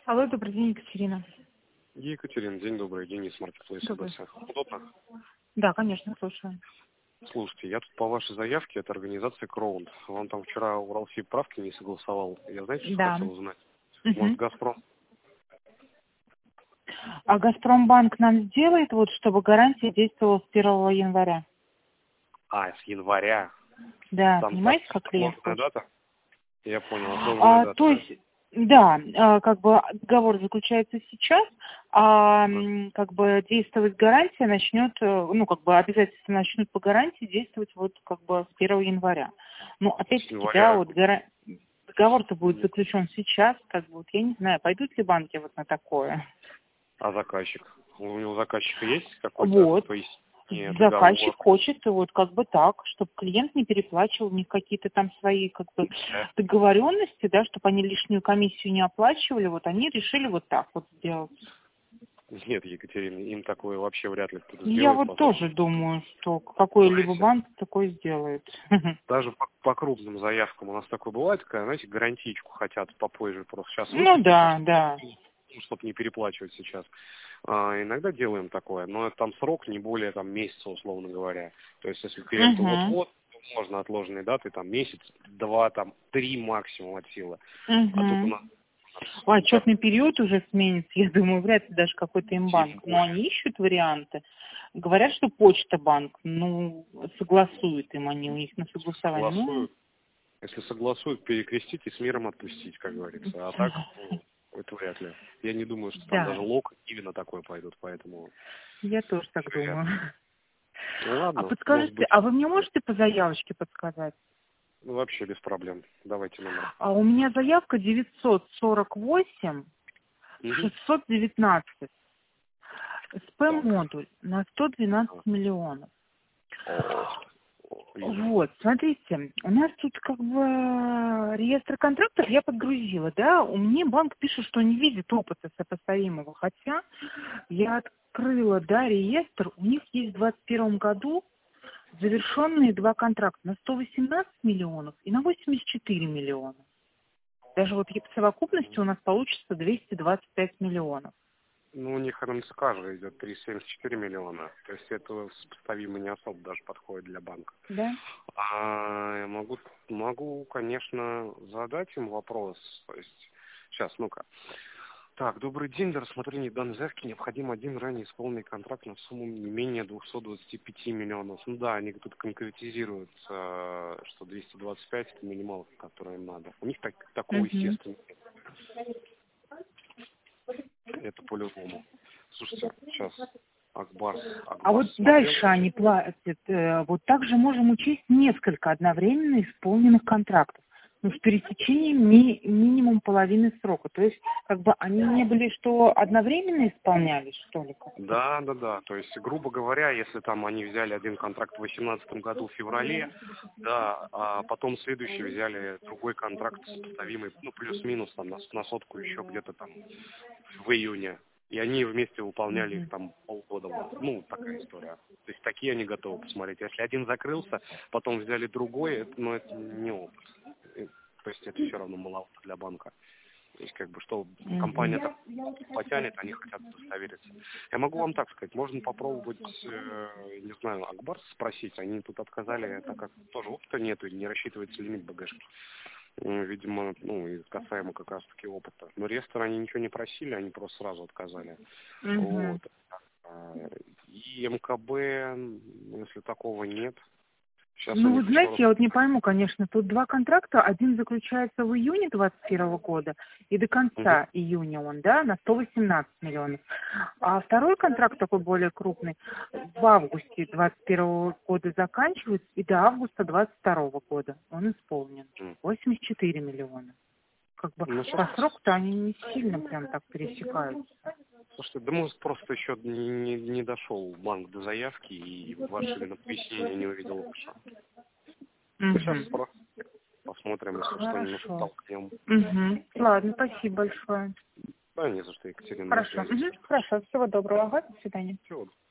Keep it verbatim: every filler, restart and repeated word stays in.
Алло, добрый день, Екатерина. Екатерина, день добрый, Денис, Маркетплейс ОБС. Удобно? Да, конечно, слушаю. Слушайте, я тут по вашей заявке, это организация Кроунд. Вам там вчера Уралсиб правки не согласовал. Я, знаете, что Да. хотел узнать? Угу. Может, Газпром? А Газпромбанк нам сделает, вот, чтобы гарантия действовала с первого января? А, с января. Да, Там понимаете, как клиент отложенная хочет? дата? Я понял, отложенная А, дата, то да? есть, да, а, как бы договор заключается сейчас, а Ага. м, как бы действовать гарантия начнет, э, ну, как бы обязательства начнут по гарантии действовать вот как бы с первого января. Ну, С опять-таки, да, января. вот гара- договор-то будет Мгм. заключен сейчас, как бы, вот я не знаю, пойдут ли банки вот на такое. А заказчик? У него заказчика есть какой-то, Вот. то есть не договор? Заказчик хочет вот как бы так, чтобы клиент не переплачивал ни какие-то там свои как бы Да. договоренности, да, чтобы они лишнюю комиссию не оплачивали, вот они решили вот так вот сделать. Нет, Екатерина, им такое вообще вряд ли кто-то Я сделает, вот поскольку, тоже думаю, что какой-либо знаете, банк такое сделает. даже по, по крупным заявкам у нас такое бывает, когда, знаете, гарантийку хотят попозже просто сейчас Ну выпустить, а да, да. чтобы не переплачивать сейчас. А, иногда делаем такое, но там срок не более там месяца, условно говоря. То есть если клиенту Угу. вот-вот, то можно отложенные даты, там месяц, два, там три максимум от силы. А тут у Угу. нас А никак, отчетный период уже сменится, я думаю, вряд ли даже какой-то им тем банк. Но более. они ищут варианты. Говорят, что Почта банк, ну, согласуют им они, у них на согласование. Ну, Согласуют. Если согласуют, перекрестить и с миром отпустить, как говорится. А так, ну, это вряд ли. Я не думаю, что там да, даже лог именно такой пойдут, поэтому я тоже так вряд думаю. ли. Ну А ладно, может подскажите, быть, а вы мне можете по заявочке подсказать? ну, вообще без проблем. Давайте номер. А у меня заявка девятьсот сорок восемь Мгм. шестьсот девятнадцать. Так. СП-модуль на сто двенадцать миллионов. Ох, ох, вижу. Вот, смотрите, у нас тут как бы реестр контрактов я подгрузила, да, у меня банк пишет, что не видит опыта сопоставимого, хотя я открыла, да, реестр, у них есть в двадцать первом году завершенные два контракта на сто восемнадцать миллионов и на восемьдесят четыре миллиона. Даже вот в совокупности у нас получится двести двадцать пять миллионов. Ну, у них РНЦК же идет триста семьдесят четыре миллиона. То есть это сопоставимо не особо даже подходит для банка. Да? А я могу, могу, конечно, задать им вопрос. То есть, сейчас, ну-ка. Так, добрый день. Для рассмотрения данной заявки необходим один ранее исполненный контракт на сумму не менее двухсот двадцати пяти миллионов. Ну да, они тут конкретизируют, э, что двести двадцать пять это минималка, которая им надо. У них так, такого, Мгм. естественно, нет. Это по-любому. Слушайте, сейчас Акбарс, А вот Акбарс смотрел. дальше они платят. э, Вот также можем учесть несколько одновременно исполненных контрактов. Ну, с пересечением ми- минимум половины срока. То есть, как бы они не были, что одновременно исполнялись, что ли? как? Да, да, да. То есть, грубо говоря, если там они взяли один контракт в восемнадцатом году в феврале, да, а потом следующий взяли другой контракт сопоставимый, ну, плюс-минус там на, на сотку еще где-то там в июне. И они вместе выполняли их Мгм. там полгода. Ну, такая история. То есть такие они готовы посмотреть. Если один закрылся, потом взяли другой, это, ну, это не опыт. И, то есть это все равно маловато для банка. То есть как бы что компания Мгм. так потянет, они хотят удостовериться. Я могу вам так сказать, можно попробовать, э, не знаю, Акбарс спросить. Они тут отказали, так как тоже опыта нету и не рассчитывается лимит БГшки. М, Видимо, ну, и касаемо как раз таки опыта. Но реестр они ничего не просили, они просто сразу отказали. Мгм. Вот. А, И МКБ, м, если такого нет, сейчас у Ну, них вот еще знаете, раз. я вот не пойму, конечно, тут два контракта. Один заключается в июне двадцать первого года и до Мгм. конца июня он, да, на сто восемнадцать миллионов. А второй контракт, такой более крупный, в августе двадцать первого года заканчивается и до августа двадцать второго года он исполнен. М. восемьдесят четыре миллиона. Как бы Ну, сейчас, по сроку-то они не сильно прям так пересекаются. слушайте, да может просто еще не, не, не дошел банк до заявки и ваше именно пояснение не увидел лучше. Сейчас Угу. спрос посмотрим, если что, немножко Хорошо. толкнем. Угу. Ладно, спасибо большое. Да, не за что, Екатерина, на Хорошо. связи. Угу. Хорошо. Всего доброго. Ага, до свидания. Всего